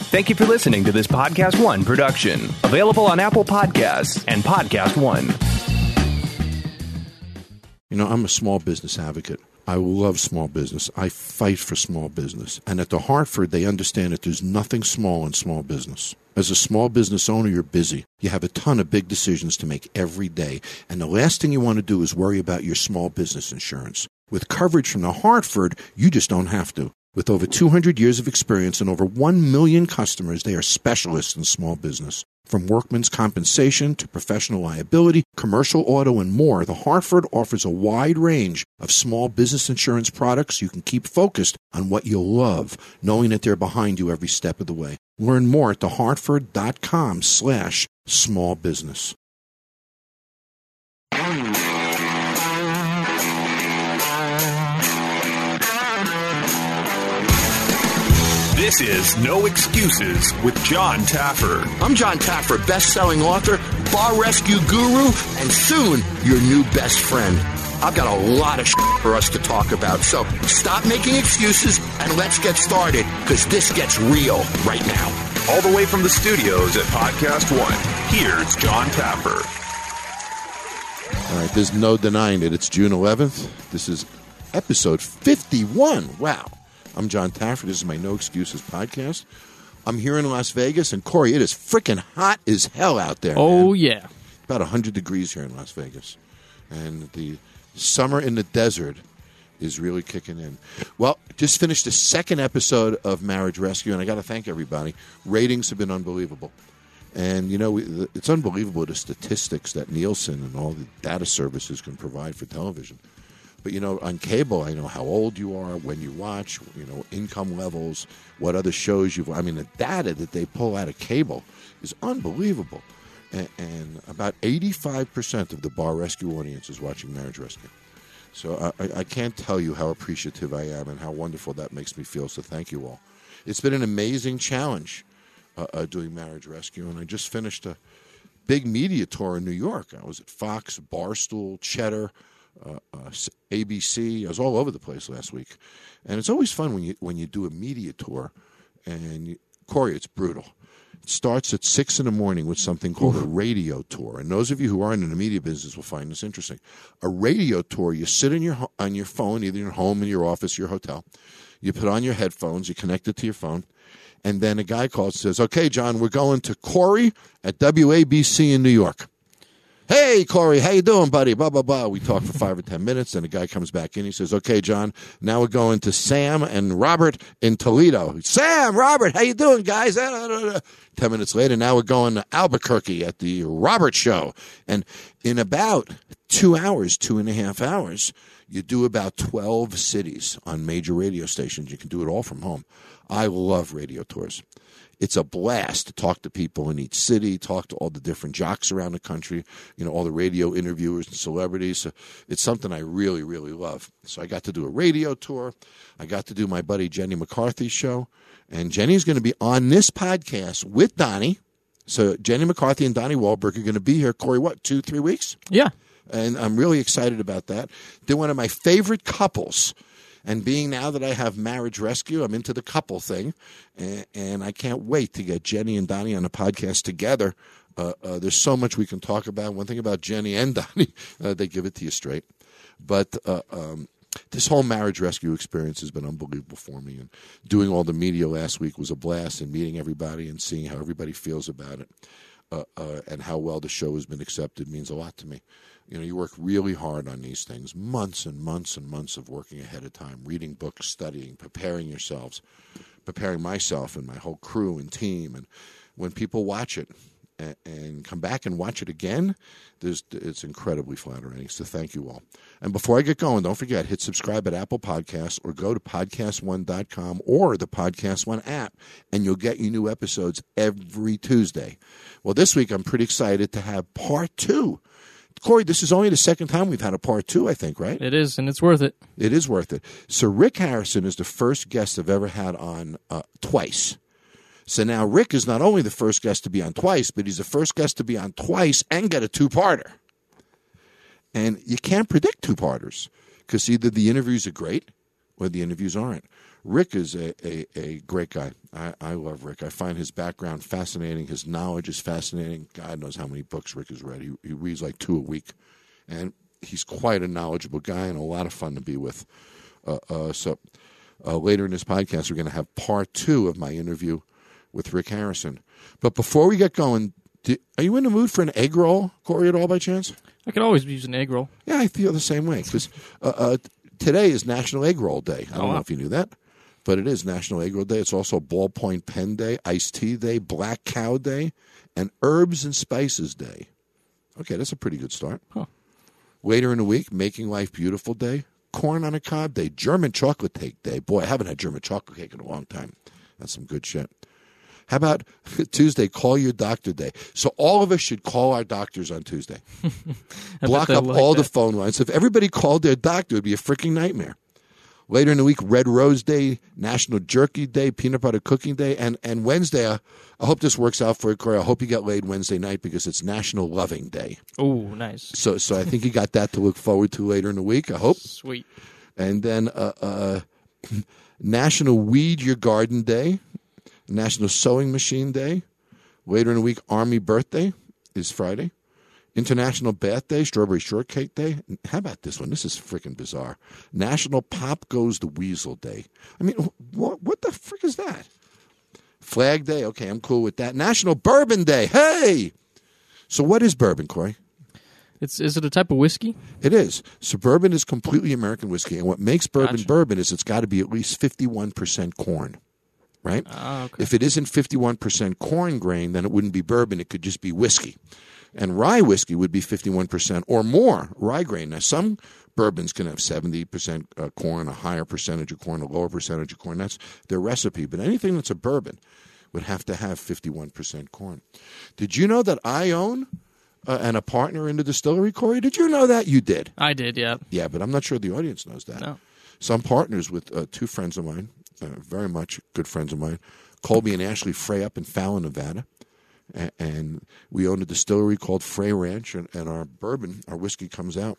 Thank you for listening to this Podcast One production. Available on Apple Podcasts and Podcast One. You know, I'm a small business advocate. I love small business. I fight for small business. And at the Hartford, they understand that there's nothing small in small business. As a small business owner, you're busy. You have a ton of big decisions to make every day. And the last thing you want to do is worry about your small business insurance. With coverage from the Hartford, you just don't have to. With over 200 years of experience and over 1 million customers, they are specialists in small business. From workman's compensation to professional liability, commercial auto, and more, the Hartford offers a wide range of small business insurance products you can keep focused on what you love, knowing that they're behind you every step of the way. Learn more at thehartford.com/smallbusiness. This is No Excuses with John Taffer. I'm John Taffer, best-selling author, bar rescue guru, and soon your new best friend. I've got a lot of shit for us to talk about, so stop making excuses and let's get started, because this gets real right now. All the way from the studios at Podcast One, here's John Taffer. All right, there's no denying it. It's June 11th. This is episode 51. Wow. I'm John Taffer. This is my No Excuses podcast. I'm here in Las Vegas, and Corey, it is freaking hot as hell out there. Oh, man. yeah. About 100 degrees here in Las Vegas. And the summer in the desert is really kicking in. Well, just finished the second episode of Marriage Rescue, and I got to thank everybody. Ratings have been unbelievable. And, you know, it's unbelievable the statistics that Nielsen and all the data services can provide for television. But, you know, on cable, I know how old you are, when you watch, you know, income levels, what other shows you've... I mean, the data that they pull out of cable is unbelievable. And about 85% of the bar rescue audience is watching Marriage Rescue. So I can't tell you how appreciative I am and how wonderful that makes me feel. So thank you all. It's been an amazing challenge doing Marriage Rescue. And I just finished a big media tour in New York. I was at Fox, Barstool, Cheddar, ABC. I was all over the place last week, and it's always fun when you do a media tour. And Corey, it's brutal. It starts at 6 a.m. with something called a radio tour. And those of you who aren't in the media business will find this interesting. A radio tour, you sit on your phone, either in your home, in your office, your hotel. You put on your headphones, you connect it to your phone, and then a guy calls and says, "Okay, John, we're going to Corey at WABC in New York." "Hey, Corey, how you doing, buddy?" Blah, blah, blah. We talk for 5 or 10 minutes, and the guy comes back in. He says, "Okay, John, now we're going to Sam and Robert in Toledo." "Sam, Robert, how you doing, guys?" 10 minutes later, now we're going to Albuquerque at the Robert Show. And in about 2 hours, 2.5 hours, you do about 12 cities on major radio stations. You can do it all from home. I love radio tours. It's a blast to talk to people in each city, talk to all the different jocks around the country, you know, all the radio interviewers and celebrities. So it's something I really, really love. So I got to do a radio tour. I got to do my buddy Jenny McCarthy's show. And Jenny's going to be on this podcast with Donnie. So Jenny McCarthy and Donnie Wahlberg are going to be here, Corey, 2-3 weeks? Yeah. And I'm really excited about that. They're one of my favorite couples. And being now that I have Marriage Rescue, I'm into the couple thing, and I can't wait to get Jenny and Donnie on a podcast together. There's so much we can talk about. One thing about Jenny and Donnie, they give it to you straight. But this whole Marriage Rescue experience has been unbelievable for me. And doing all the media last week was a blast, and meeting everybody and seeing how everybody feels about it and how well the show has been accepted means a lot to me. You know, you work really hard on these things, months and months and months of working ahead of time, reading books, studying, preparing yourselves, preparing myself and my whole crew and team. And when people watch it and come back and watch it again, it's incredibly flattering. So thank you all. And before I get going, don't forget, hit subscribe at Apple Podcasts or go to podcastone.com or the Podcast One app, and you'll get your new episodes every Tuesday. Well, this week I'm pretty excited to have part 2. Corey, this is only the second time we've had a part 2, I think, right? It is, and it's worth it. It is worth it. So Rick Harrison is the first guest I've ever had on twice. So now Rick is not only the first guest to be on twice, but he's the first guest to be on twice and get a 2-parter. And you can't predict 2-parters because either the interviews are great or the interviews aren't. Rick is a great guy. I love Rick. I find his background fascinating. His knowledge is fascinating. God knows how many books Rick has read. He reads like 2 a week. And he's quite a knowledgeable guy and a lot of fun to be with. So later in this podcast, we're going to have part 2 of my interview with Rick Harrison. But before we get going, are you in the mood for an egg roll, Corey, at all by chance? I could always use an egg roll. Yeah, I feel the same way. Because today is National Egg Roll Day. I don't know if you knew that, but it is National Egg Roll Day. It's also Ballpoint Pen Day, Iced Tea Day, Black Cow Day, and Herbs and Spices Day. Okay, that's a pretty good start. Huh. Later in the week, Making Life Beautiful Day, Corn on a Cob Day, German Chocolate Cake Day. Boy, I haven't had German chocolate cake in a long time. That's some good shit. How about Tuesday, Call Your Doctor Day? So all of us should call our doctors on Tuesday. Block up all the phone lines. If everybody called their doctor, it would be a freaking nightmare. Later in the week, Red Rose Day, National Jerky Day, Peanut Butter Cooking Day, and Wednesday, I hope this works out for you, Corey. I hope you get laid Wednesday night because it's National Loving Day. Oh, nice. So I think you got that to look forward to later in the week, I hope. Sweet. And then National Weed Your Garden Day, National Sewing Machine Day. Later in the week, Army Birthday is Friday. International Bath Day, Strawberry Shortcake Day. How about this one? This is freaking bizarre. National Pop Goes the Weasel Day. I mean, what the frick is that? Flag Day. Okay, I'm cool with that. National Bourbon Day. Hey! So what is bourbon, Corey? Is it a type of whiskey? It is. So bourbon is completely American whiskey. And what makes bourbon Gotcha. bourbon is it's got to be at least 51% corn. Right? Okay. If it isn't 51% corn grain, then it wouldn't be bourbon. It could just be whiskey. And rye whiskey would be 51% or more rye grain. Now, some bourbons can have 70% corn, a higher percentage of corn, a lower percentage of corn. That's their recipe. But anything that's a bourbon would have to have 51% corn. Did you know that I own and a partner in the distillery, Corey? Did you know that? You did. I did, yeah. Yeah, but I'm not sure the audience knows that. No. So I'm partners with 2 friends of mine. Very much good friends of mine, Colby and Ashley Frey up in Fallon, Nevada. And we own a distillery called Frey Ranch, and our bourbon, our whiskey, comes out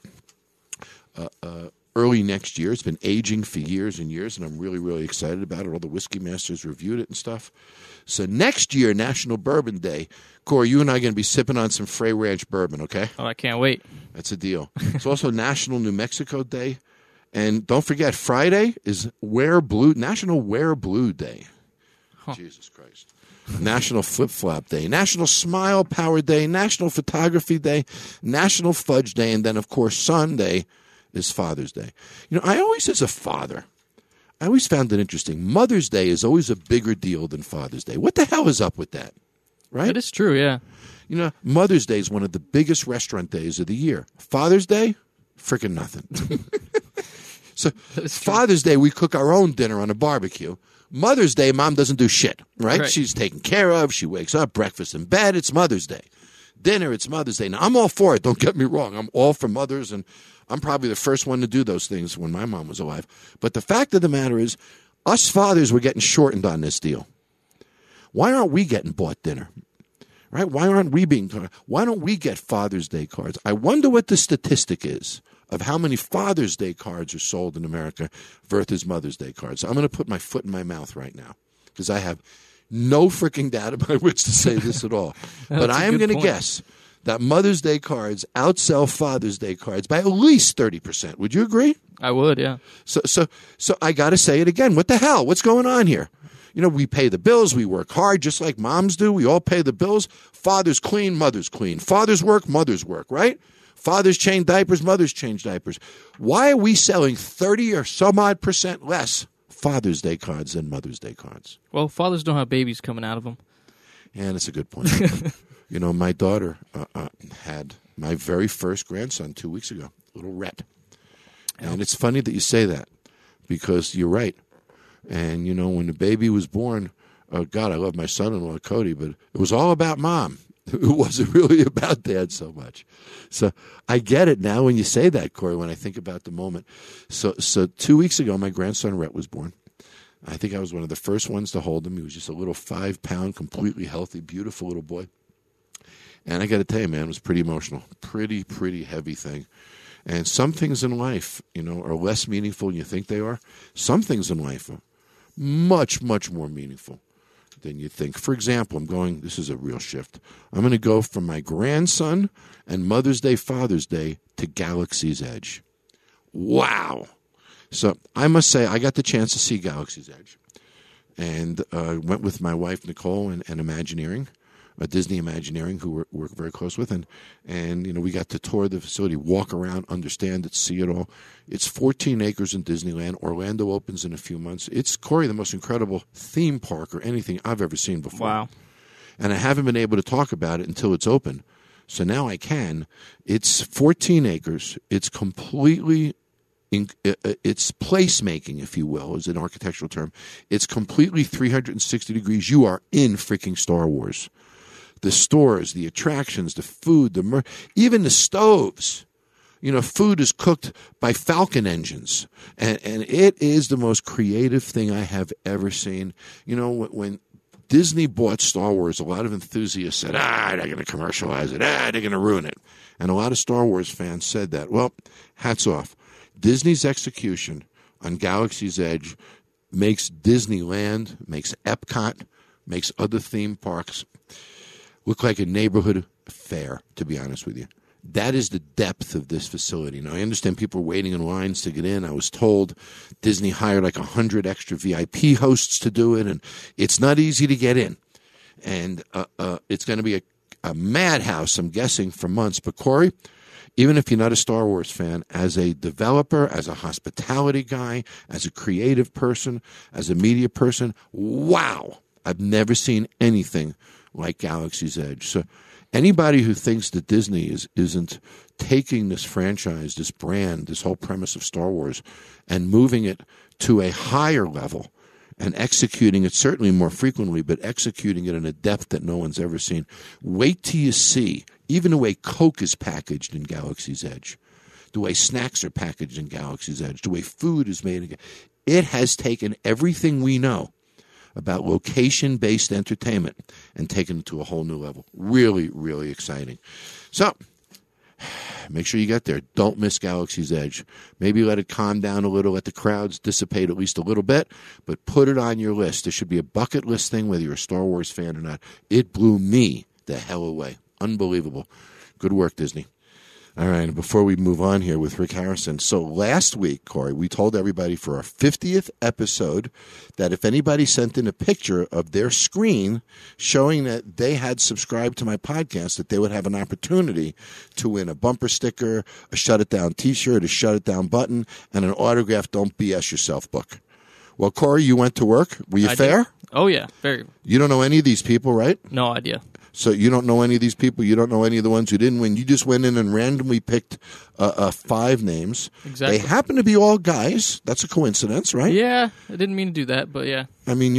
early next year. It's been aging for years and years, and I'm really, really excited about it. All the whiskey masters reviewed it and stuff. So next year, National Bourbon Day, Corey, you and I are going to be sipping on some Frey Ranch bourbon, okay? Oh, I can't wait. That's a deal. It's also National New Mexico Day. And don't forget, Friday is National Wear Blue Day. Huh. Jesus Christ. National Flip Flop Day, National Smile Power Day, National Photography Day, National Fudge Day, and then, of course, Sunday is Father's Day. You know, I always, as a father, I always found it interesting. Mother's Day is always a bigger deal than Father's Day. What the hell is up with that? Right? That is true, yeah. You know, Mother's Day is one of the biggest restaurant days of the year. Father's Day, freaking nothing. So Father's Day, we cook our own dinner on a barbecue. Mother's Day, Mom doesn't do shit, right? She's taken care of. She wakes up, breakfast in bed. It's Mother's Day. Dinner, it's Mother's Day. Now, I'm all for it. Don't get me wrong. I'm all for mothers, and I'm probably the first one to do those things when my mom was alive. But the fact of the matter is, us fathers were getting shortened on this deal. Why aren't we getting bought dinner? Right? Why don't we get Father's Day cards? I wonder what the statistic is of how many Father's Day cards are sold in America versus Mother's Day cards. I'm going to put my foot in my mouth right now because I have no freaking data by which to say this at all. But I am going to guess that Mother's Day cards outsell Father's Day cards by at least 30%. Would you agree? I would, yeah. So I got to say it again. What the hell? What's going on here? You know, we pay the bills. We work hard just like moms do. We all pay the bills. Fathers clean, mothers clean. Fathers work, mothers work, right? Fathers change diapers, mothers change diapers. Why are we selling 30 or some odd % less Father's Day cards than Mother's Day cards? Well, fathers don't have babies coming out of them. Yeah, that's a good point. You know, my daughter had my very first grandson 2 weeks ago, little Rhett. And it's funny that you say that because you're right. And, you know, when the baby was born, God, I love my son-in-law, Cody, but it was all about Mom. It wasn't really about Dad so much. So I get it now when you say that, Corey, when I think about the moment. So 2 weeks ago, my grandson Rhett was born. I think I was one of the first ones to hold him. He was just a little 5-pound, completely healthy, beautiful little boy. And I got to tell you, man, it was pretty emotional. Pretty heavy thing. And some things in life, are less meaningful than you think they are. Some things in life are much, much more meaningful than you think. For example, this is a real shift. I'm going to go from my grandson and Mother's Day, Father's Day to Galaxy's Edge. Wow. So I must say, I got the chance to see Galaxy's Edge. And went with my wife, Nicole, and Imagineering, Disney Imagineering, who we're very close with. And we got to tour the facility, walk around, understand it, see it all. It's 14 acres in Disneyland. Orlando opens in a few months. It's, Corey, the most incredible theme park or anything I've ever seen before. Wow. And I haven't been able to talk about it until it's open. So now I can. It's 14 acres. It's completely... it's placemaking, if you will, is an architectural term. It's completely 360 degrees. You are in freaking Star Wars. The stores, the attractions, the food, even the stoves. Food is cooked by Falcon engines. And it is the most creative thing I have ever seen. When Disney bought Star Wars, a lot of enthusiasts said, they're going to commercialize it. They're going to ruin it. And a lot of Star Wars fans said that. Well, hats off. Disney's execution on Galaxy's Edge makes Disneyland, makes Epcot, makes other theme parks look like a neighborhood fair, to be honest with you. That is the depth of this facility. Now, I understand people are waiting in lines to get in. I was told Disney hired like 100 extra VIP hosts to do it, and it's not easy to get in. And it's going to be a madhouse, I'm guessing, for months. But, Corey, even if you're not a Star Wars fan, as a developer, as a hospitality guy, as a creative person, as a media person, wow, I've never seen anything like Galaxy's Edge. So anybody who thinks that Disney isn't taking this franchise, this brand, this whole premise of Star Wars, and moving it to a higher level and executing it certainly more frequently, but executing it in a depth that no one's ever seen, wait till you see even the way Coke is packaged in Galaxy's Edge, the way snacks are packaged in Galaxy's Edge, the way food is made. It has taken everything we know about location-based entertainment and taken it to a whole new level. Really, really exciting. So make sure you get there. Don't miss Galaxy's Edge. Maybe let it calm down a little, let the crowds dissipate at least a little bit, but put it on your list. There should be a bucket list thing, whether you're a Star Wars fan or not. It blew me the hell away. Unbelievable. Good work, Disney. All right, and before we move on here with Rick Harrison, so last week, Corey, we told everybody for our 50th episode that if anybody sent in a picture of their screen showing that they had subscribed to my podcast, that they would have an opportunity to win a bumper sticker, a Shut It Down t-shirt, a Shut It Down button, and an autographed Don't BS Yourself book. Well, Corey, you went to work. Were you fair? Oh, yeah, very. You don't know any of these people, right? No idea. So you don't know any of these people. You don't know any of the ones who didn't win. You just went in and randomly picked 5 names. Exactly. They happen to be all guys. That's a coincidence, right? Yeah, I didn't mean to do that, but yeah. I mean,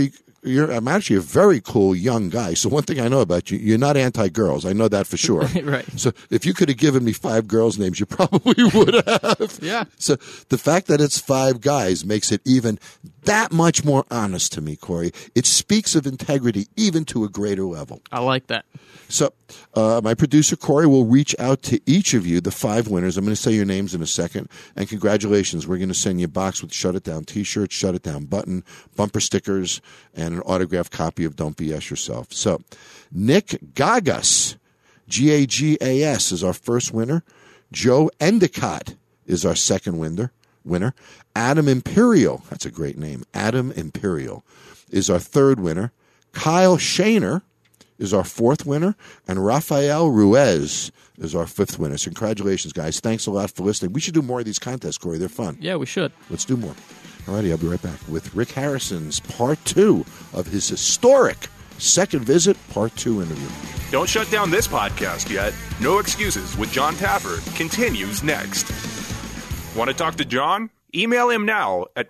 I'm actually a very cool young guy. So one thing I know about you, you're not anti-girls. I know that for sure. Right. So if you could have given me 5 girls' names, you probably would have. Yeah. So the fact that it's 5 guys makes it even that much more honest to me, Corey. It speaks of integrity even to a greater level. I like that. So my producer, Corey, will reach out to each of you, the 5 winners. I'm going to say your names in a second. And congratulations. We're going to send you a box with Shut It Down t-shirts, Shut It Down button, bumper stickers, and an autographed copy of Don't BS Yourself. So Nick Gagas, Gagas, is our first winner. Joe Endicott is our second winner. Adam Imperial, that's a great name. Adam Imperial is our third winner. Kyle Shaner is our fourth winner, and Rafael Ruiz is our 5th winner. So congratulations, guys. Thanks a lot for listening. We should do more of these contests, Corey. They're fun. Yeah, we should. Let's do more. All righty, I'll be right back with Rick Harrison's part 2 of his historic second visit, part 2 interview. Don't shut down this podcast yet. No Excuses with John Taffer continues next. Want to talk to John? Email him now at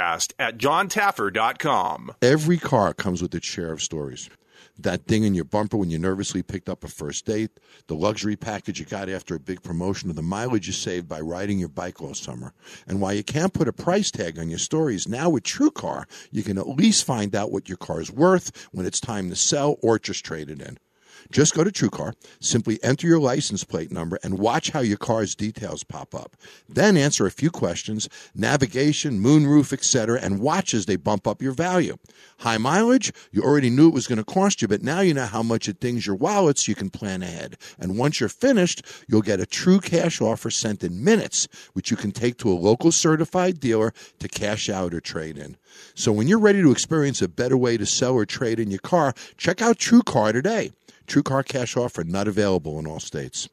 podcast@johntaffer.com. Every car comes with its share of stories. That ding in your bumper when you nervously picked up a first date, the luxury package you got after a big promotion, or the mileage you saved by riding your bike all summer. And while you can't put a price tag on your stories, now with TrueCar, you can at least find out what your car's worth when it's time to sell or just trade it in. Just go to TrueCar, simply enter your license plate number, and watch how your car's details pop up. Then answer a few questions, navigation, moonroof, etc., and watch as they bump up your value. High mileage? You already knew it was going to cost you, but now you know how much it dings your wallet so you can plan ahead. And once you're finished, you'll get a true cash offer sent in minutes, which you can take to a local certified dealer to cash out or trade in. So when you're ready to experience a better way to sell or trade in your car, check out TrueCar today. TrueCar cash offer not available in all states.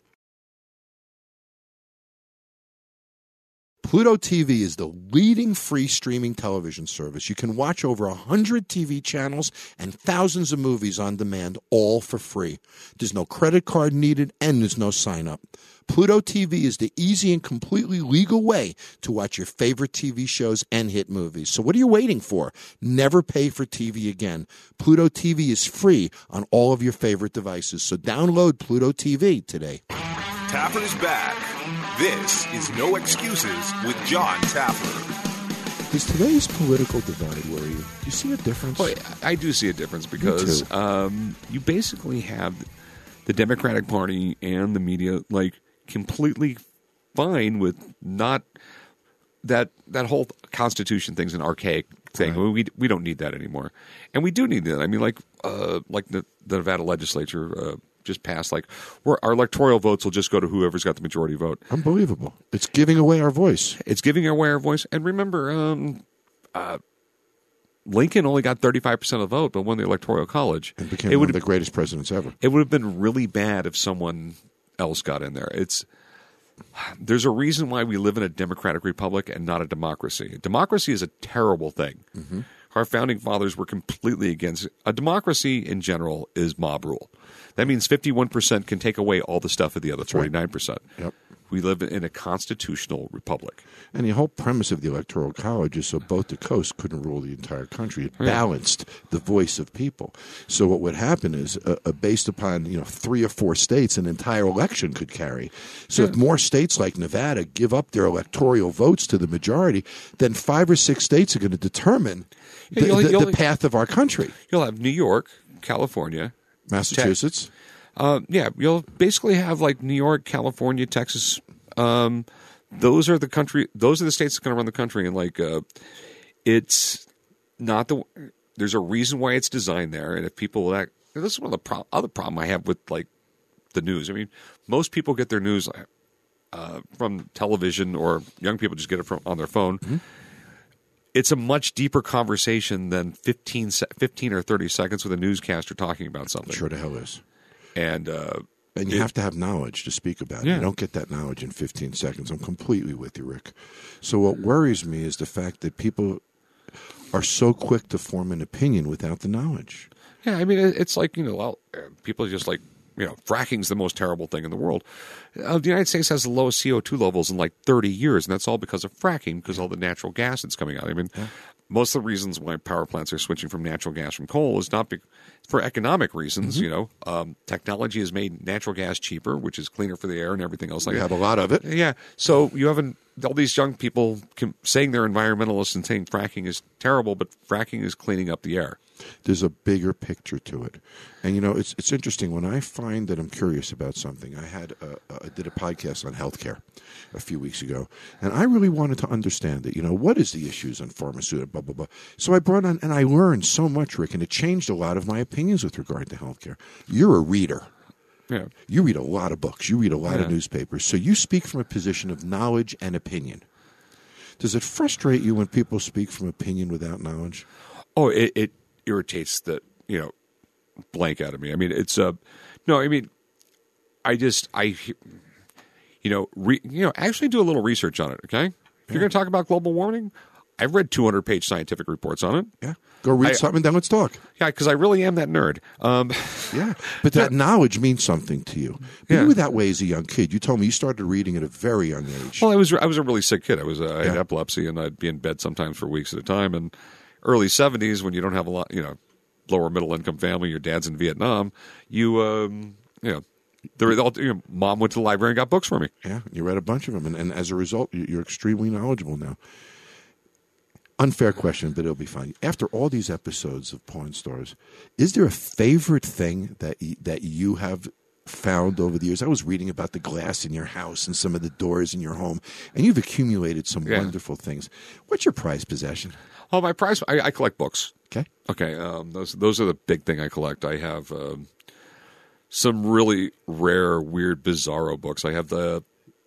Pluto TV is the leading free streaming television service. You can watch over 100 TV channels and thousands of movies on demand, all for free. There's no credit card needed, and there's no sign-up. Pluto TV is the easy and completely legal way to watch your favorite TV shows and hit movies. So what are you waiting for? Never pay for TV again. Pluto TV is free on all of your favorite devices. So download Pluto TV today. Taffer is back. This is No Excuses with John Taffer. Is today's political divide worry you? Do you see a difference? Well, I do see a difference because you basically have the Democratic Party and the media like completely fine with not that whole Constitution thing's an archaic thing. Right. We don't need that anymore, and we do need that. I mean, like the Nevada legislature just passed, like our electoral votes will just go to whoever's got the majority vote. Unbelievable! It's giving away our voice. It's giving away our voice. And remember, Lincoln only got 35% of the vote, but won the Electoral College. And became one of the greatest presidents ever. It would have been really bad if someone else got in there. There's a reason why we live in a democratic republic and not a democracy. Democracy is a terrible thing. Mm-hmm. Our founding fathers were completely against it. A democracy in general is mob rule. That means 51% can take away all the stuff of the other 49%. Right. Yep. We live in a constitutional republic. And the whole premise of the Electoral College is so both the coasts couldn't rule the entire country. It balanced the voice of people. So what would happen is, based upon 3 or 4 states, an entire election could carry. So if more states like Nevada give up their electoral votes to the majority, then 5 or 6 states are going to determine the path of our country. You'll have New York, California, Massachusetts. You'll basically have like New York, California, Texas. Those are the states that's going to run the country, and it's not there's a reason why it's designed there. And if people this is one of the other problem I have with like the news. I mean, most people get their news from television, or young people just get it on their phone. Mm-hmm. It's a much deeper conversation than 15 or 30 seconds with a newscaster talking about something. Sure the hell is. And you have to have knowledge to speak about it. Yeah. You don't get that knowledge in 15 seconds. I'm completely with you, Rick. So what worries me is the fact that people are so quick to form an opinion without the knowledge. Yeah, I mean, it's like, people are just like, fracking's the most terrible thing in the world. The United States has the lowest CO2 levels in like 30 years, and that's all because of fracking, because all the natural gas that's coming out. I mean, most of the reasons why power plants are switching from natural gas from coal is not for economic reasons. Mm-hmm. Technology has made natural gas cheaper, which is cleaner for the air and everything else like that. We have a lot of it. Yeah. So you have all these young people saying they're environmentalists and saying fracking is terrible, but fracking is cleaning up the air. There's a bigger picture to it. And, it's interesting. When I find that I'm curious about something, I did a podcast on healthcare a few weeks ago, and I really wanted to understand it. What is the issues on pharmaceutical, blah, blah, blah. So I brought on, and I learned so much, Rick, and it changed a lot of my opinions with regard to healthcare. You're a reader. Yeah. You read a lot of books. You read a lot of newspapers. So you speak from a position of knowledge and opinion. Does it frustrate you when people speak from opinion without knowledge? Oh, it irritates the blank out of me. I mean, it's actually do a little research on it. Okay, if you're going to talk about global warming, I've read 200-page scientific reports on it. Yeah, go read something, then let's talk. Yeah, because I really am that nerd. But that knowledge means something to you. You were that way as a young kid. You told me you started reading at a very young age. Well, I was a really sick kid. I had epilepsy, and I'd be in bed sometimes for weeks at a time. And early 70s, when you don't have a lot, lower middle income family, your dad's in Vietnam, mom went to the library and got books for me. Yeah, you read a bunch of them, and as a result, you're extremely knowledgeable now. unfair question, but it'll be fun. After all these episodes of Pawn Stars, is there a favorite thing that you have found over the years? I was reading about the glass in your house and some of the doors in your home, and you've accumulated some wonderful things. What's your prized possession? Oh, my prize! I collect books. Okay. Those are the big thing I collect. I have some really rare, weird, bizarro books. I have the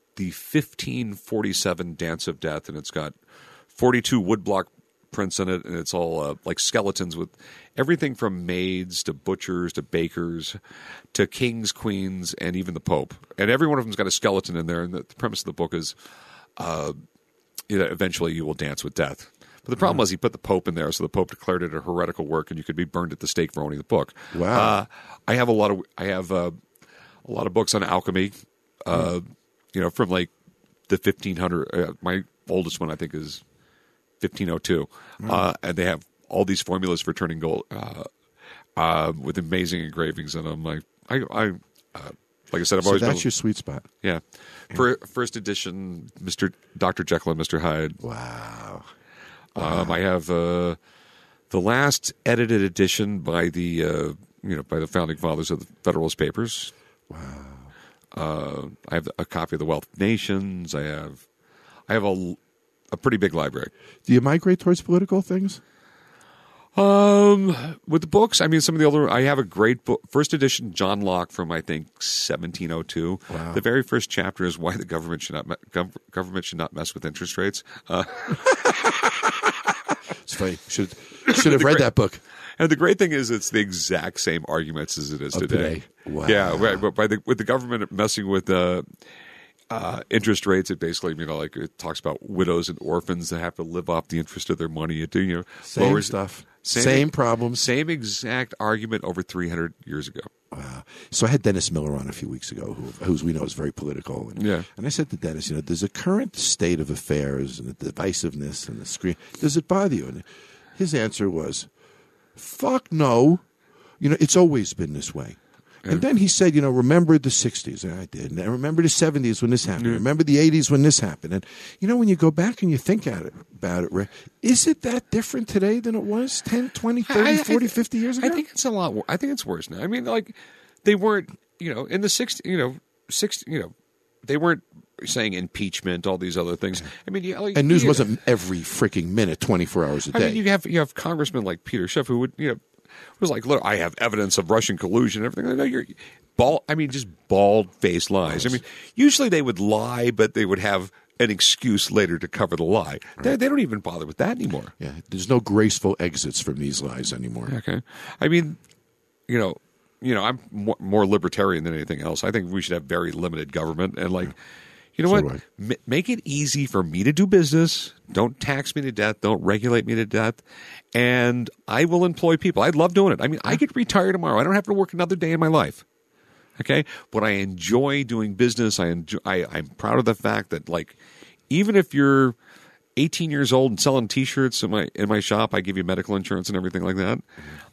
1547 Dance of Death, and it's got 42 woodblock prints in it, and it's all like skeletons with everything from maids to butchers to bakers to kings, queens, and even the Pope. And every one of them's got a skeleton in there, and the premise of the book is eventually you will dance with death. But the problem was he put the Pope in there, so the Pope declared it a heretical work, and you could be burned at the stake for owning the book. Wow! I have a lot of books on alchemy. From like the 1500. My oldest one I think is 1502, and they have all these formulas for turning gold with amazing engravings in them. Like I said, I've always that's your sweet spot. Yeah. First edition, Dr. Jekyll and Mr. Hyde. Wow. I have the last edited edition by the founding fathers of the Federalist Papers. Wow. I have a copy of the Wealth of Nations. I have a pretty big library. Do you migrate towards political things? With the books, I mean, some of the older. I have a great book, first edition John Locke from I think 1702. Wow. The very first chapter is why the government should not mess with interest rates. It's funny. Should have read that book. And the great thing is, it's the exact same arguments as it is today. Wow. Yeah, with the government messing with interest rates, it basically, it talks about widows and orphans that have to live off the interest of their money. Same lowers stuff. Same problems. Same exact argument over 300 years ago. Wow. So I had Dennis Miller on a few weeks ago, who we know is very political. And I said to Dennis, there's a current state of affairs and the divisiveness and the screen. Does it bother you? And his answer was, fuck no. It's always been this way. And then he said, remember the 60s. And I did. And I remember the 70s when this happened. Remember the 80s when this happened. And, when you go back and you think about it, Ray, is it that different today than it was 10, 20, 30, 40, 50 years ago? I think it's a lot worse. I think it's worse now. I mean, they weren't, in the 60s, they weren't saying impeachment, all these other things. I mean, and news wasn't every freaking minute, 24 hours a day. I mean, you have congressmen like Peter Schiff who would, was like, look, I have evidence of Russian collusion and everything. No, you're just bald-faced lies. I mean, usually they would lie, but they would have an excuse later to cover the lie. Right. They don't even bother with that anymore. Yeah, there's no graceful exits from these lies anymore. Okay. I mean, I'm more libertarian than anything else. I think we should have very limited government and make it easy for me to do business. Don't tax me to death. Don't regulate me to death. And I will employ people. I love doing it. I mean, I could retire tomorrow. I don't have to work another day in my life. Okay? But I enjoy doing business. I'm proud of the fact that, even if you're 18 years old and selling T-shirts in my shop, I give you medical insurance and everything like that.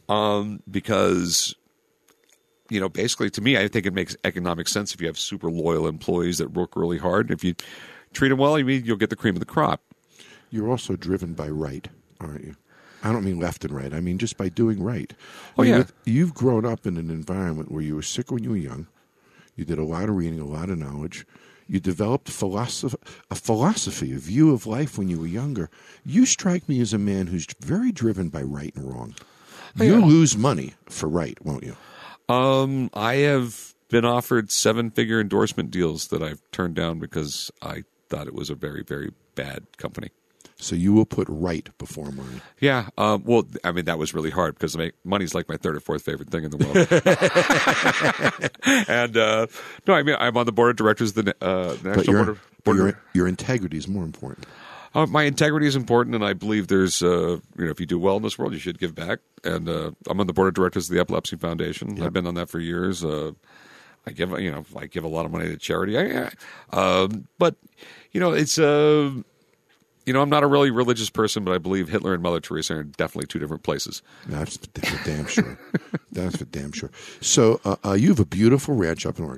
Because basically, to me, I think it makes economic sense if you have super loyal employees that work really hard. If you treat them well, you'll get the cream of the crop. You're also driven by right, aren't you? I don't mean left and right. I mean just by doing right. You've grown up in an environment where you were sick when you were young. You did a lot of reading, a lot of knowledge. You developed a philosophy, a view of life when you were younger. You strike me as a man who's very driven by right and wrong. You'll lose money for right, won't you? I have been offered 7-figure endorsement deals that I've turned down because I thought it was a very, very bad company. So you will put right before money. Yeah. Well, I mean, that was really hard because money's like my third or fourth favorite thing in the world. And no, I mean, I'm on the board of directors of the National Board. Your integrity is more important. My integrity is important, and I believe there's, if you do well in this world, you should give back. And I'm on the board of directors of the Epilepsy Foundation. Yep. I've been on that for years. I give a lot of money to charity. But it's I'm not a really religious person, but I believe Hitler and Mother Teresa are definitely two different places. That's for damn sure. That's for damn sure. So you have a beautiful ranch up in Oregon.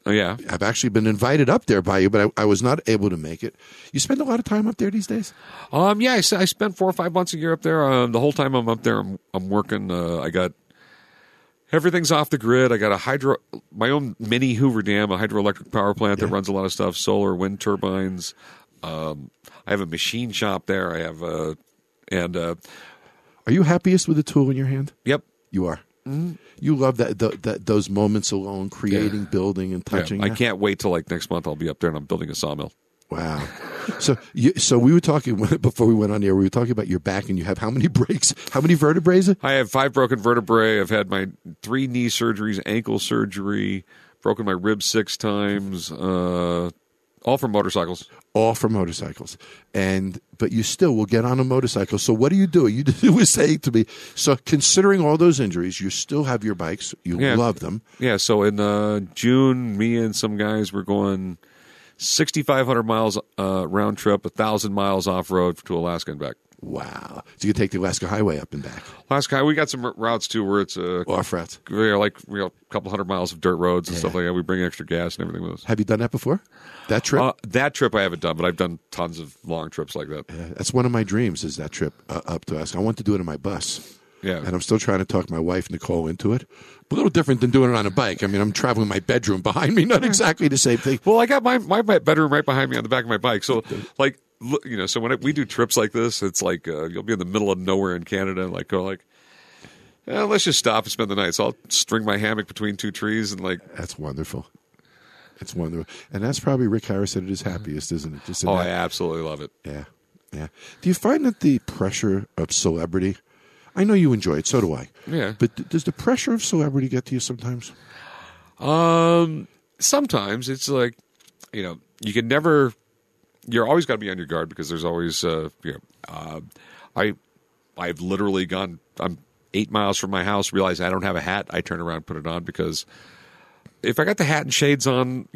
Oh, yeah. I've actually been invited up there by you, but I was not able to make it. You spend a lot of time up there these days? Yeah, I spend 4 or 5 months a year up there. The whole time I'm up there, I'm working. I got everything's off the grid. I got my own mini Hoover Dam, a hydroelectric power plant that runs a lot of stuff, solar, wind turbines. I have a machine shop there. I have Are you happiest with the tool in your hand? Yep. You are. Mm-hmm. You love those moments alone, creating, building, and touching. I can't wait till like next month. I'll be up there and I'm building a sawmill. Wow. So we were talking before we went on the air. We were talking about your back, and you have how many breaks? How many vertebrae? I have 5 broken vertebrae. I've had my 3 knee surgeries, ankle surgery, broken my ribs 6 times. All from motorcycles. All from motorcycles. But you still will get on a motorcycle. So what do? You were saying to me, so considering all those injuries, you still have your bikes. You love them. Yeah, so in June, me and some guys were going 6,500 miles round trip, 1,000 miles off-road to Alaska and back. Wow. So you can take the Alaska Highway up and back. Alaska Highway, we got some routes, too, where it's off routes. A couple hundred miles of dirt roads and stuff like that. We bring extra gas and everything with us. Have you done that before? That trip? That trip I haven't done, but I've done tons of long trips like that. Yeah, that's one of my dreams is that trip up to Alaska. I want to do it on my bus. Yeah. And I'm still trying to talk my wife, Nicole, into it. A little different than doing it on a bike. I mean, I'm traveling my bedroom behind me, not exactly the same thing. Well, I got my bedroom right behind me on the back of my bike. So, so when we do trips like this, it's like you'll be in the middle of nowhere in Canada and let's just stop and spend the night. So I'll string my hammock between 2 trees and That's wonderful. It's wonderful. And that's probably Rick Harrison at his happiest, isn't it? I absolutely love it. Yeah. Yeah. Do you find that the pressure of celebrity, I know you enjoy it, so do I. Yeah. But does the pressure of celebrity get to you sometimes? Sometimes it's like, you can never, you're always got to be on your guard because there's always, I've literally gone, I'm 8 miles from my house, realize I don't have a hat. I turn around and put it on because if I got the hat and shades on,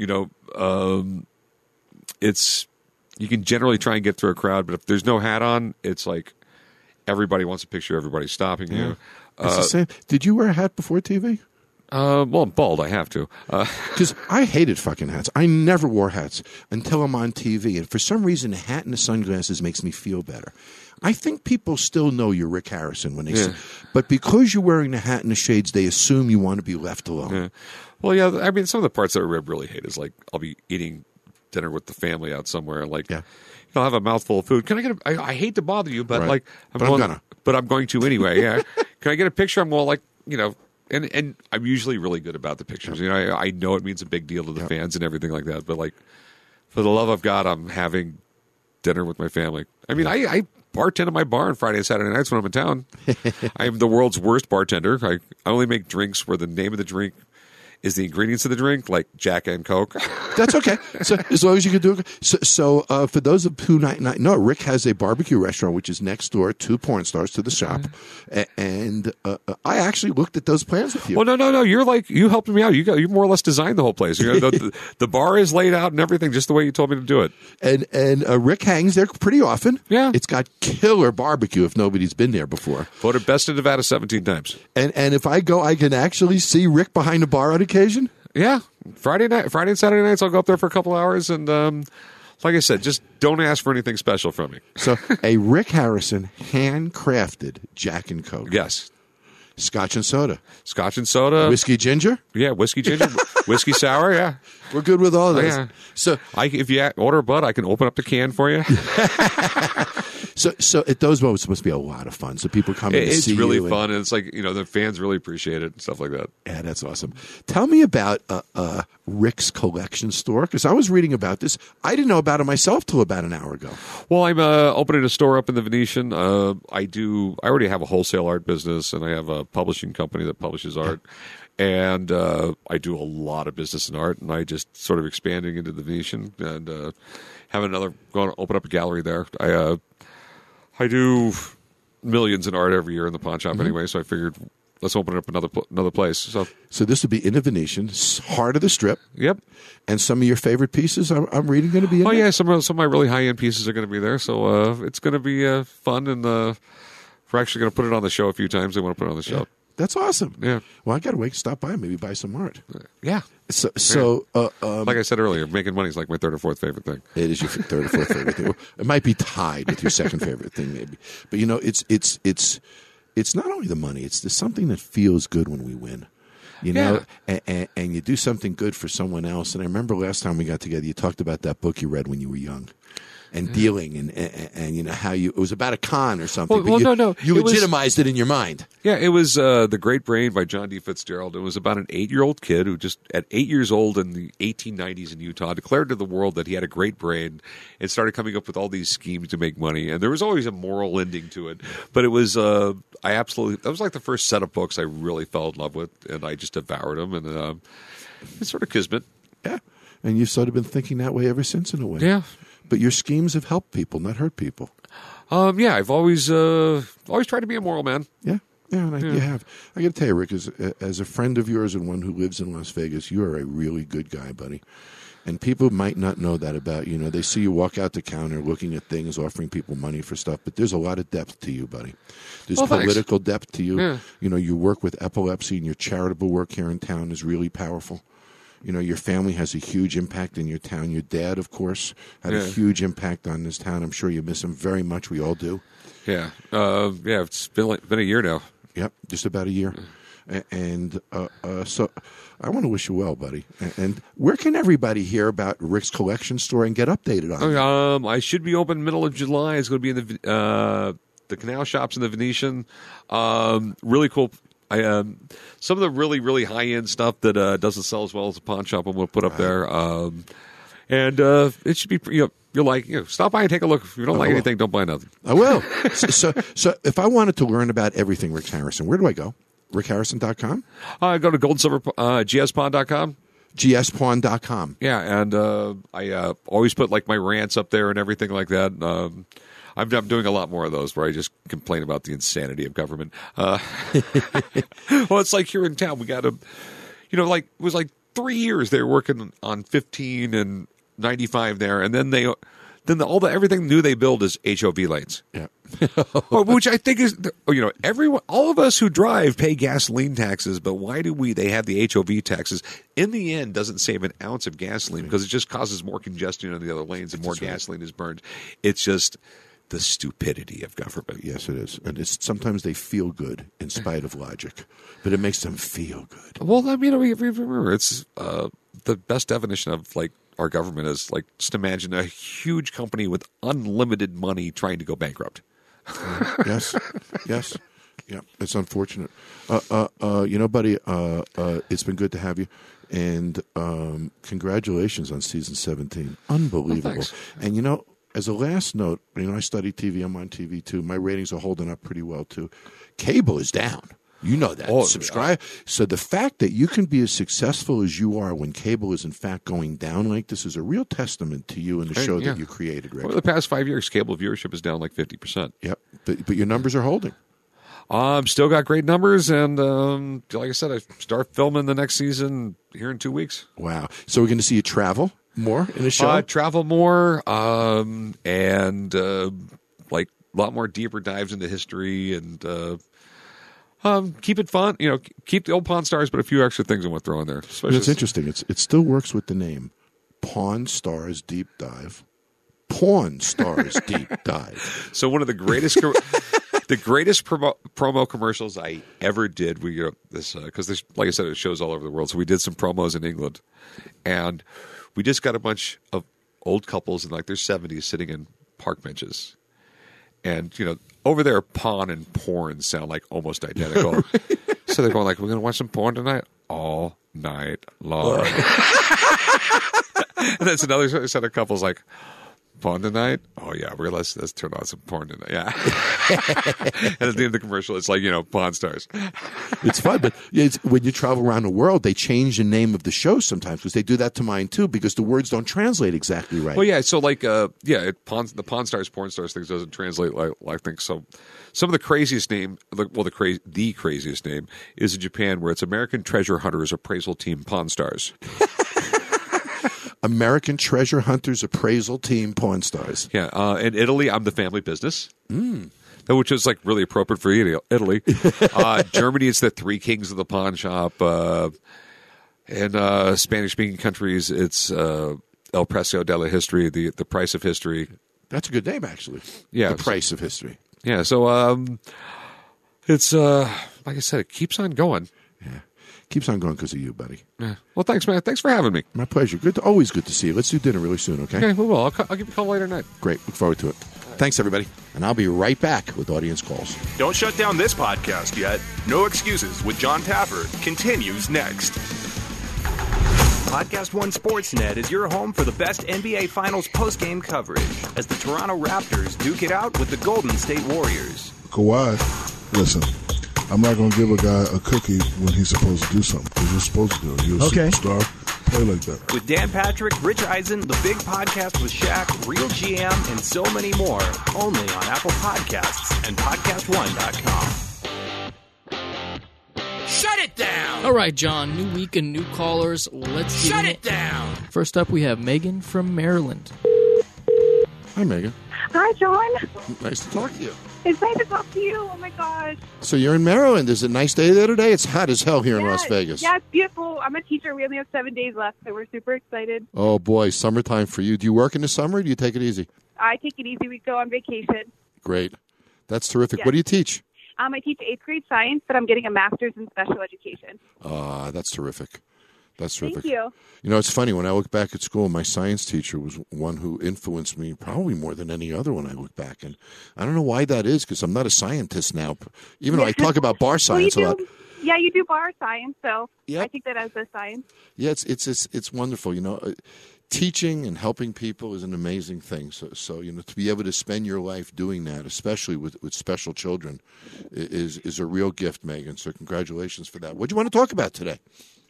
it's, you can generally try and get through a crowd, but if there's no hat on, it's like everybody wants a picture, everybody's stopping you. It's the same. Did you wear a hat before TV? Well, I'm bald. I have to. Because I hated fucking hats. I never wore hats until I'm on TV. And for some reason, the hat and the sunglasses makes me feel better. I think people still know you're Rick Harrison when they see. But because you're wearing the hat and the shades, they assume you want to be left alone. Yeah. Well, yeah, I mean, some of the parts that I really hate is I'll be eating dinner with the family out somewhere. I'll have a mouthful of food. Can I get I hate to bother you, but I'm going to anyway. Yeah. Can I get a picture? I'm all and I'm usually really good about the pictures. I know it means a big deal to the fans and everything like that. But for the love of God, I'm having dinner with my family. I mean, I bartend at my bar on Friday and Saturday nights when I'm in town. I am the world's worst bartender. I only make drinks where the name of the drink is the ingredients of the drink, like Jack and Coke. That's okay. So as long as you can do it. So for those who not know, Rick has a barbecue restaurant which is next door, 2 porn stars to the shop, and I actually looked at those plans with you. Well, no. You helped me out. You more or less designed the whole place. The bar is laid out and everything just the way you told me to do it. And Rick hangs there pretty often. Yeah, it's got killer barbecue if nobody's been there before. Voted best in Nevada 17 times. And if I go, I can actually see Rick behind the bar on occasion. Yeah, Friday and Saturday nights I'll go up there for a couple hours, and like I said, just don't ask for anything special from me. So a Rick Harrison handcrafted Jack and Coke. Yes. Scotch and soda. Whiskey ginger. Yeah, whiskey ginger. Whiskey sour. Yeah, we're good with all those. Yeah. So if you order a bud, I can open up the can for you. So at those moments, it must be a lot of fun. So people come in to see you. It's really fun, and it's the fans really appreciate it and stuff like that. Yeah, that's awesome. Tell me about Rick's Collection Store, because I was reading about this. I didn't know about it myself till about an hour ago. Well, I'm opening a store up in the Venetian. I already have a wholesale art business, and I have a publishing company that publishes art. And I do a lot of business in art, and I just sort of expanding into the Venetian and going to open up a gallery there. I do millions in art every year in the pawn shop anyway, so I figured let's open up another place. So this would be in the Venetian, heart of the Strip. Yep. And some of your favorite pieces, I'm reading, going to be in there? Yeah, some of my really high-end pieces are going to be there. So it's going to be fun, and we're actually going to put it on the show a few times. They want to put it on the show. That's awesome. Yeah. Well, I got to stop by and maybe buy some art. Yeah. So Like I said earlier, making money is like my third or fourth favorite thing. it is your third or fourth favorite thing. It might be tied with your second favorite thing, maybe. But it's not only the money; it's something that feels good when we win. You know, and you do something good for someone else. And I remember last time we got together, you talked about that book you read when you were young. And dealing and you know how it was about a con or something. Well, no. You It was- legitimized it in your mind. Yeah, it was The Great Brain by John D. Fitzgerald. It was about an 8-year-old kid who just, at 8 years old in the 1890s in Utah, declared to the world that he had a great brain and started coming up with all these schemes to make money. And there was always a moral ending to it. But it was, that was like the first set of books I really fell in love with, and I just devoured them. And it's sort of kismet. Yeah, and you've sort of been thinking that way ever since, in a way. Yeah. But your schemes have helped people, not hurt people. Yeah, I've always tried to be a moral man. Yeah, you have. I got to tell you, Rick, as a friend of yours and one who lives in Las Vegas, you are a really good guy, buddy. And people might not know that about you. They see you walk out the counter looking at things, offering people money for stuff, but there's a lot of depth to you, buddy. There's political depth to you. Yeah. You work with epilepsy, and your charitable work here in town is really powerful. Your family has a huge impact in your town. Your dad, of course, had a huge impact on this town. I'm sure you miss him very much. We all do. Yeah. It's been a year now. Yep, just about a year. And so I want to wish you well, buddy. And where can everybody hear about Rick's collection store and get updated on it? I should be open middle of July. It's going to be in the Canal Shops in the Venetian. Really cool. Some of the really, really high-end stuff that doesn't sell as well as a pawn shop I'm going to put up there. And it should be, you'll like, stop by and take a look. If you don't like anything, don't buy nothing. I will. So if I wanted to learn about everything Rick Harrison, where do I go? RickHarrison.com? Go to GoldSilver, GSPawn.com. GSPawn.com. Yeah, and I always put like my rants up there and everything like that. I'm doing a lot more of those where I just complain about the insanity of government. Well, it's like here in town, we got to, it was like 3 years they were working on 15 and 95 there, and then everything new they build is HOV lanes. Yeah. Which I think is, everyone, all of us who drive pay gasoline taxes, but why do they have the HOV taxes? In the end, doesn't save an ounce of gasoline because it just causes more congestion in the other lanes and more gasoline is burned. It's just the stupidity of government. Yes, it is. And sometimes they feel good in spite of logic, but it makes them feel good. Well, I mean, remember, it's the best definition of like our government is like just imagine a huge company with unlimited money trying to go bankrupt. Yes. Yeah, it's unfortunate. Buddy, it's been good to have you. And congratulations on season 17. Unbelievable. Thanks. And as a last note, I study TV. I'm on TV too. My ratings are holding up pretty well too. Cable is down. You know that. Subscribe. So the fact that you can be as successful as you are when cable is in fact going down like this is a real testament to you and the show that you created, Rick. Over the past 5 years, cable viewership is down like 50%. Yep. But your numbers are holding. Still got great numbers, and like I said, I start filming the next season here in 2 weeks. Wow. So we're going to see you travel more in the show? Travel more, and like a lot more deeper dives into history, and keep it fun. Keep the old Pawn Stars, but a few extra things I want to throw in there. It's interesting. It still works with the name Pawn Stars Deep Dive. Pawn Stars Deep Dive. So one of the greatest. The greatest promo commercials I ever did, because like I said, it shows all over the world. So we did some promos in England, and we just got a bunch of old couples in like their 70s sitting in park benches. And, over there, pawn and porn sound like almost identical. So they're going like, we're going to watch some porn tonight? All night long. And that's another set of couples like, porn tonight? Oh yeah, let's turn on some porn tonight. Yeah. And at the end of the commercial, it's like Pawn Stars. It's fun, but when you travel around the world, they change the name of the show sometimes because they do that to mine too because the words don't translate exactly right. Well, yeah. So like, the Pawn Stars, Porn Stars things doesn't translate like I think so. Some of the craziest name, the craziest name is in Japan where it's American Treasure Hunters Appraisal Team Pawn Stars. American Treasure Hunters Appraisal Team Pawn Stars. Yeah. In Italy, I'm the family business. which is like really appropriate for Italy. Germany, it's the Three Kings of the Pawn Shop. In Spanish-speaking countries, it's El Precio de la History, the price of history. That's a good name, actually. Yeah, The Price of History. Yeah, so it's like I said, it keeps on going. Yeah. Keeps on going because of you, buddy. Yeah. Well, thanks, man. Thanks for having me. My pleasure. Always good to see you. Let's do dinner really soon, okay? Okay, we will. I'll give you a call later tonight. Great. Look forward to it. Thanks, everybody. And I'll be right back with audience calls. Don't shut down this podcast yet. No Excuses with John Taffer continues next. Podcast One Sportsnet is your home for the best NBA Finals postgame coverage as the Toronto Raptors duke it out with the Golden State Warriors. Kawhi, listen, I'm not going to give a guy a cookie when he's supposed to do something, because you're supposed to do it. You're a superstar. Play like that. With Dan Patrick, Rich Eisen, The Big Podcast with Shaq, Real GM, and so many more, only on Apple Podcasts and PodcastOne.com. Shut it down! All right, John. New week and new callers. Let's get Shut in it down! First up, we have Megan from Maryland. Hi, Megan. Hi, John. Nice to talk to you. It's nice to talk to you. Oh, my gosh. So you're in Maryland. Is it a nice day there today? It's hot as hell here in Las Vegas. Yeah, it's beautiful. I'm a teacher. We only have 7 days left, so we're super excited. Oh, boy. Summertime for you. Do you work in the summer or do you take it easy? I take it easy. We go on vacation. Great. That's terrific. Yes. What do you teach? I teach 8th grade science, but I'm getting a master's in special education. That's terrific. That's terrific. Thank you. You know, it's funny. When I look back at school, my science teacher was one who influenced me probably more than any other when I look back. And I don't know why that is, because I'm not a scientist now. Even though I talk about bar science a lot. Yeah, you do bar science, so Yep. I take that as a science. Yeah, it's wonderful. You know, teaching and helping people is an amazing thing. So you know, to be able to spend your life doing that, especially with special children, is a real gift, Megan. So congratulations for that. What do you want to talk about today?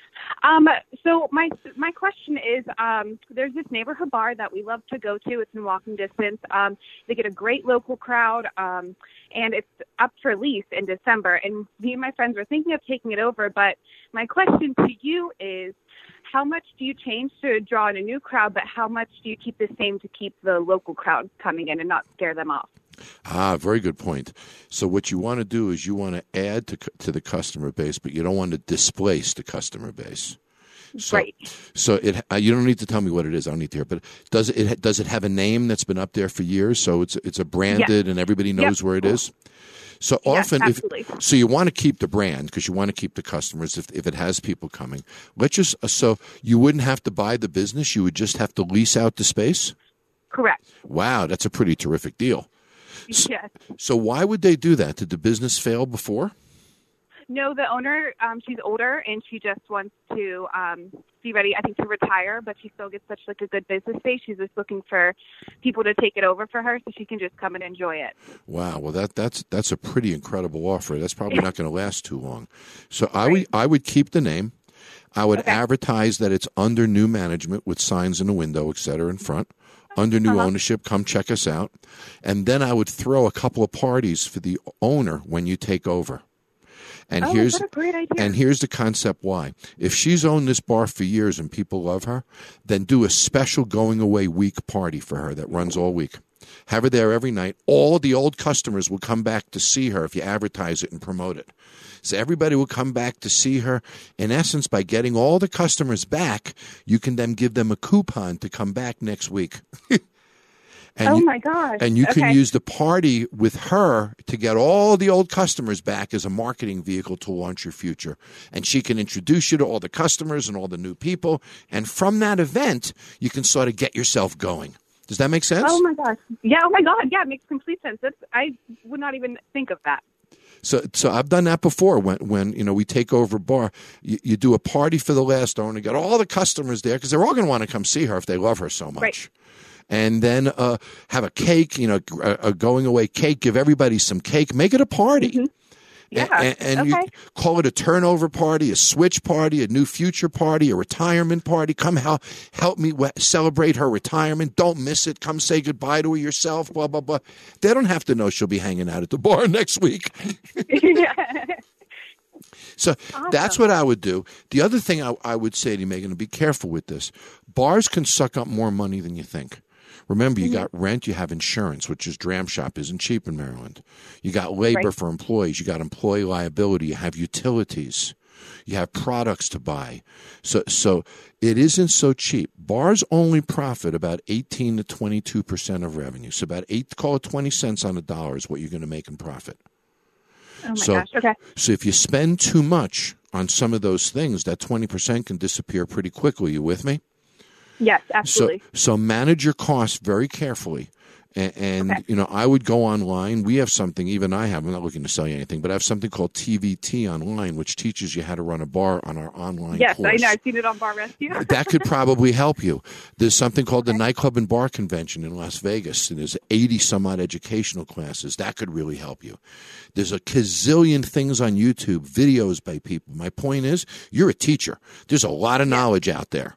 So my question is, there's this neighborhood bar that we love to go to. It's in walking distance. They get a great local crowd, and it's up for lease in December. And me and my friends were thinking of taking it over. But my question to you is, how much do you change to draw in a new crowd, but how much do you keep the same to keep the local crowd coming in and not scare them off? Very good point. So what you want to do is you want to add to the customer base, but you don't want to displace the customer base. So, right. So you don't need to tell me what it is. I don't need to hear. But does it have a name that's been up there for years? So it's a branded and everybody knows where it is. So often, so you want to keep the brand because you want to keep the customers if it has people coming. So you wouldn't have to buy the business; you would just have to lease out the space. Correct. Wow, that's a pretty terrific deal. Yes. So why would they do that? Did the business fail before? No, the owner, she's older and she just wants to be ready, I think, to retire, but she still gets such a good business space. She's just looking for people to take it over for her so she can just come and enjoy it. Wow, well that's a pretty incredible offer. That's probably not going to last too long. So I would keep the name. I would advertise that it's under new management with signs in the window, et cetera, in front. Under new ownership, come check us out. And then I would throw a couple of parties for the owner when you take over. And what a great idea. And here's the concept why. If she's owned this bar for years and people love her, then do a special going away week party for her that runs all week. Have her there every night. All the old customers will come back to see her if you advertise it and promote it. So everybody will come back to see her. In essence, by getting all the customers back, you can then give them a coupon to come back next week. And my gosh. And you can use the party with her to get all the old customers back as a marketing vehicle to launch your future. And she can introduce you to all the customers and all the new people. And from that event, you can sort of get yourself going. Does that make sense? Oh, my gosh. Yeah, oh, my God. Yeah, it makes complete sense. I would not even think of that. So I've done that before. When we take over a bar, you do a party for the last owner, get all the customers there because they're all going to want to come see her if they love her so much. Right. And then have a cake, a going away cake. Give everybody some cake. Make it a party. Mm-hmm. Yeah. And you call it a turnover party, a switch party, a new future party, a retirement party. Come help me celebrate her retirement. Don't miss it. Come say goodbye to her yourself, blah, blah, blah. They don't have to know she'll be hanging out at the bar next week. So that's what I would do. The other thing I would say to you, Megan, to be careful with this. Bars can suck up more money than you think. Remember, you got rent, you have insurance, which is dram shop isn't cheap in Maryland. You got labor for employees, you got employee liability, you have utilities, you have products to buy. So it isn't so cheap. Bars only profit about 18 to 22% of revenue. So about call it 20 cents on a dollar is what you're going to make in profit. Oh my gosh, okay. So if you spend too much on some of those things, that 20% can disappear pretty quickly. You with me? Yes, absolutely. So manage your costs very carefully. And okay. you know, I would go online. We have something, even I have, I'm not looking to sell you anything, but I have something called TVT online, which teaches you how to run a bar on our online yes, course. I know. I've seen it on Bar Rescue. That could probably help you. There's something called the Nightclub and Bar Convention in Las Vegas, and there's 80-some-odd educational classes. That could really help you. There's a gazillion things on YouTube, videos by people. My point is, you're a teacher. There's a lot of knowledge out there.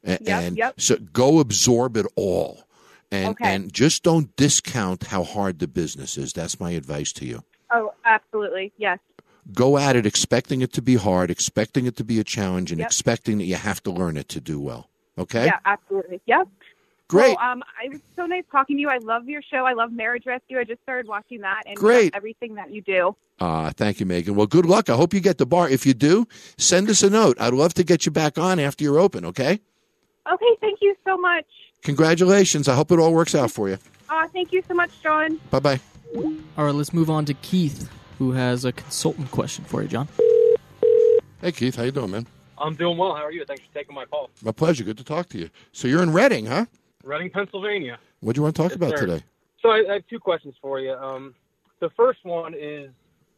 So go absorb it all. And just don't discount how hard the business is. That's my advice to you. Oh, absolutely. Yes. Go at it expecting it to be hard, expecting it to be a challenge, and expecting that you have to learn it to do well. Okay? Yeah, absolutely. Yep. Great. Well, it was so nice talking to you. I love your show. I love Marriage Rescue. I just started watching that and everything that you do. Thank you, Megan. Well, good luck. I hope you get the bar. If you do, send us a note. I'd love to get you back on after you're open, okay? Okay, thank you so much. Congratulations. I hope it all works out for you. Thank you so much, John. Bye-bye. All right, let's move on to Keith, who has a consultant question for you, John. Hey, Keith. How you doing, man? I'm doing well. How are you? Thanks for taking my call. My pleasure. Good to talk to you. So you're in Reading, huh? Reading, Pennsylvania. What do you want to talk about today? So I have two questions for you. The first one is,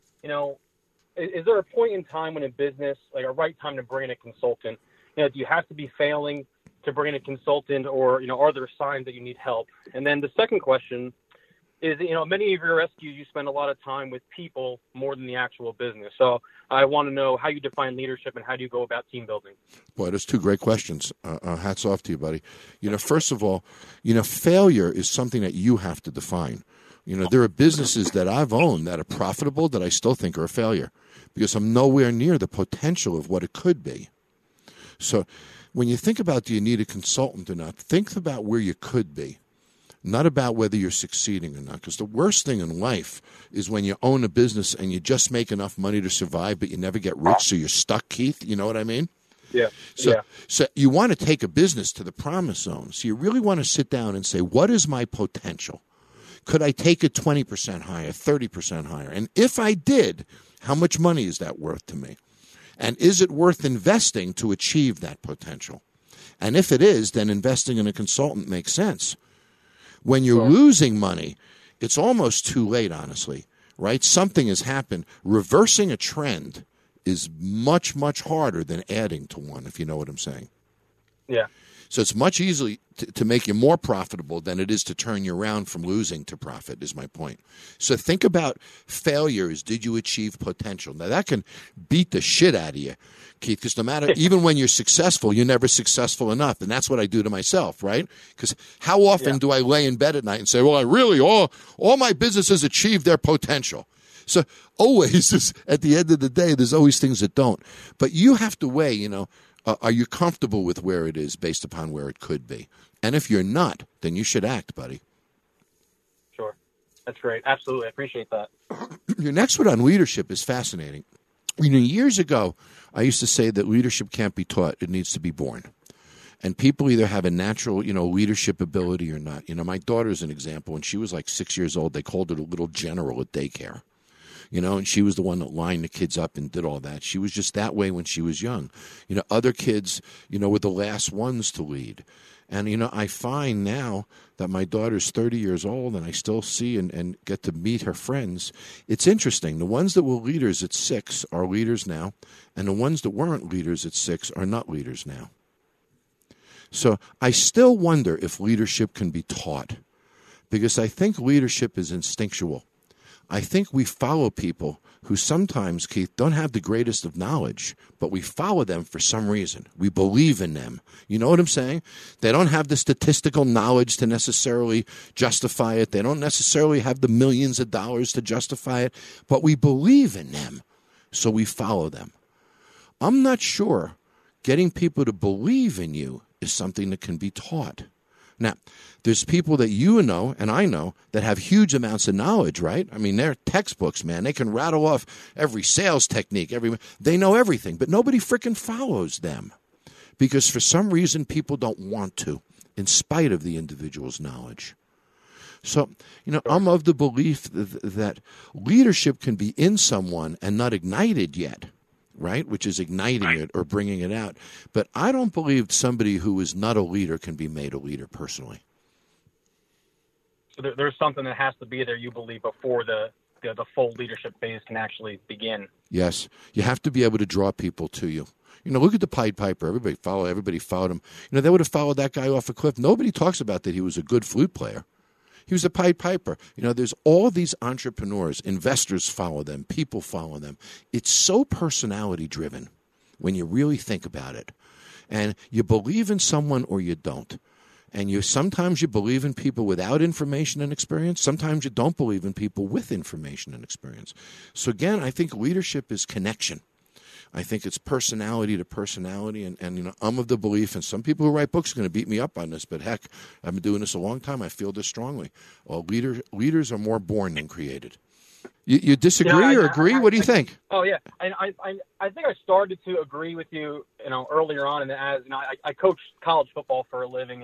is there a point in time when a business, like a right time to bring in a consultant? Do you have to be failing to bring in a consultant, or, are there signs that you need help? And then the second question is, many of your rescues, you spend a lot of time with people more than the actual business. So I want to know how you define leadership and how do you go about team building? Boy, those two great questions. Hats off to you, buddy. First of all, failure is something that you have to define. There are businesses that I've owned that are profitable that I still think are a failure because I'm nowhere near the potential of what it could be. So when you think about do you need a consultant or not, think about where you could be, not about whether you're succeeding or not. Because the worst thing in life is when you own a business and you just make enough money to survive, but you never get rich, so you're stuck, Keith. You know what I mean? Yeah. So you want to take a business to the promise zone. So you really want to sit down and say, what is my potential? Could I take it 20% higher, 30% higher? And if I did, how much money is that worth to me? And is it worth investing to achieve that potential? And if it is, then investing in a consultant makes sense. When you're losing money, it's almost too late, honestly, right? Something has happened. Reversing a trend is much, much harder than adding to one, if you know what I'm saying. Yeah. So it's much easier to make you more profitable than it is to turn you around from losing to profit, is my point. So think about failures. Did you achieve potential? Now, that can beat the shit out of you, Keith, because no matter, even when you're successful, you're never successful enough. And that's what I do to myself, right? Because how often do I lay in bed at night and say, well, I really, all my businesses achieved their potential. So always, at the end of the day, there's always things that don't. But you have to weigh, are you comfortable with where it is based upon where it could be? And if you're not, then you should act, buddy. Sure. That's great. Absolutely. I appreciate that. Your next one on leadership is fascinating. Years ago, I used to say that leadership can't be taught. It needs to be born. And people either have a natural, leadership ability or not. My daughter's an example. When she was like 6 years old, they called her a little general at daycare. And she was the one that lined the kids up and did all that. She was just that way when she was young. Other kids, were the last ones to lead. And, I find now that my daughter's 30 years old and I still see and get to meet her friends. It's interesting. The ones that were leaders at 6 are leaders now, and the ones that weren't leaders at 6 are not leaders now. So I still wonder if leadership can be taught, because I think leadership is instinctual. I think we follow people who sometimes, Keith, don't have the greatest of knowledge, but we follow them for some reason. We believe in them. You know what I'm saying? They don't have the statistical knowledge to necessarily justify it. They don't necessarily have the millions of dollars to justify it, but we believe in them, so we follow them. I'm not sure getting people to believe in you is something that can be taught. Now, there's people that you know and I know that have huge amounts of knowledge, right? I mean, they're textbooks, man. They can rattle off every sales technique. They know everything, but nobody frickin' follows them because for some reason people don't want to, in spite of the individual's knowledge. So, I'm of the belief that leadership can be in someone and not ignited yet, right? Which is igniting it or bringing it out. But I don't believe somebody who is not a leader can be made a leader personally. So there's something that has to be there, you believe, before the full leadership phase can actually begin. Yes. You have to be able to draw people to you. Look at the Pied Piper. Everybody followed him. They would have followed that guy off a cliff. Nobody talks about that he was a good flute player. He was a Pied Piper. There's all these entrepreneurs, investors follow them, people follow them. It's so personality driven when you really think about it. And you believe in someone or you don't. And sometimes you believe in people without information and experience. Sometimes you don't believe in people with information and experience. So again, I think leadership is connection. I think it's personality to personality, and I'm of the belief, and some people who write books are going to beat me up on this, but heck, I've been doing this a long time. I feel this strongly. Well, leaders are more born than created. You disagree or agree? What do you think? Oh yeah, and I think I started to agree with you, earlier on, and as I coach college football for a living,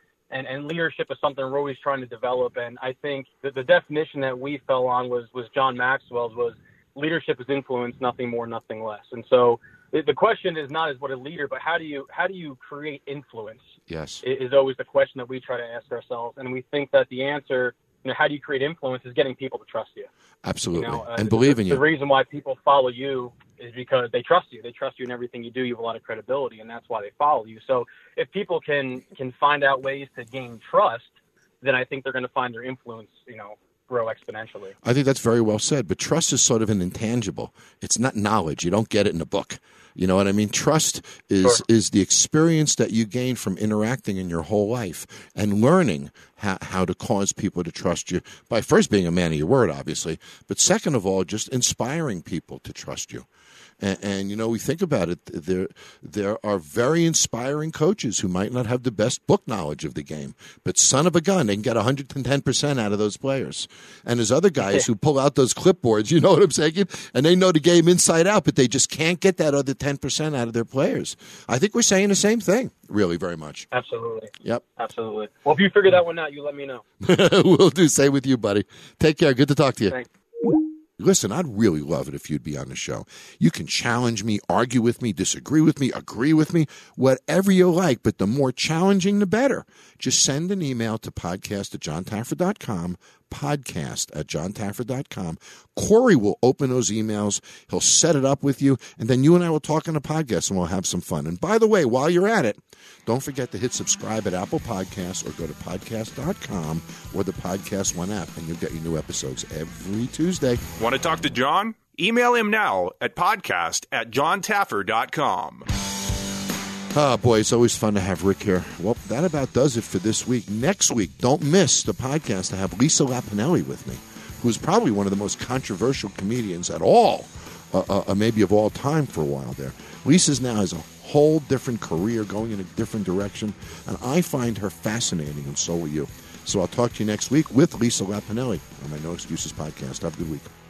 and leadership is something we're always trying to develop, and I think that the definition that we fell on was John Maxwell's was. Leadership is influence, nothing more, nothing less. And so the question is not as what a leader, but how do you create influence? Yes, is always the question that we try to ask ourselves. And we think that the answer, how do you create influence, is getting people to trust you. Absolutely, and believe in you. The reason why people follow you is because they trust you. They trust you in everything you do. You have a lot of credibility, and that's why they follow you. So if people can find out ways to gain trust, then I think they're going to find their influence, grow exponentially. I think that's very well said, but trust is sort of an intangible. It's not knowledge. You don't get it in a book. You know what I mean? Trust is the experience that you gain from interacting in your whole life and learning how to cause people to trust you by first being a man of your word, obviously, but second of all, just inspiring people to trust you. And we think about it, there are very inspiring coaches who might not have the best book knowledge of the game, but son of a gun, they can get 110% out of those players. And there's other guys who pull out those clipboards, you know what I'm saying? And they know the game inside out, but they just can't get that other 10% out of their players. I think we're saying the same thing, really, very much. Absolutely. Yep. Absolutely. Well, if you figure that one out, you let me know. Will do. Same with you, buddy. Take care. Good to talk to you. Thanks. Listen, I'd really love it if you'd be on the show. You can challenge me, argue with me, disagree with me, agree with me, whatever you like, but the more challenging, the better. Just send an email to podcast@johntaffer.com, podcast@johntaffer.com. Corey will open those emails. He'll set it up with you, and then you and I will talk on the podcast, and we'll have some fun. And by the way, while you're at it, don't forget to hit subscribe at Apple Podcasts or go to podcast.com or the Podcast One app, and you'll get your new episodes every Tuesday. Want to talk to John? Email him now at podcast@johntaffer.com. Oh, boy, it's always fun to have Rick here. Well, that about does it for this week. Next week, don't miss the podcast. I have Lisa Lapinelli with me, who's probably one of the most controversial comedians at all, maybe of all time for a while there. Lisa's now has a whole different career going in a different direction, and I find her fascinating, and so will you. So I'll talk to you next week with Lisa Lapinelli on my No Excuses podcast. Have a good week.